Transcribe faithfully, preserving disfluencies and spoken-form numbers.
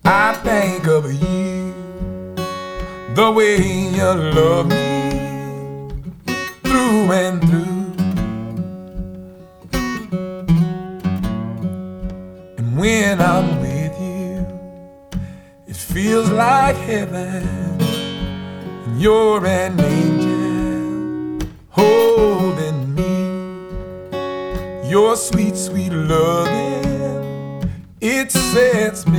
I think of you, the way you love me through and through. And when I'm with you, it feels like heaven. And you're an angel holding me. Your sweet, sweet loving, it sets me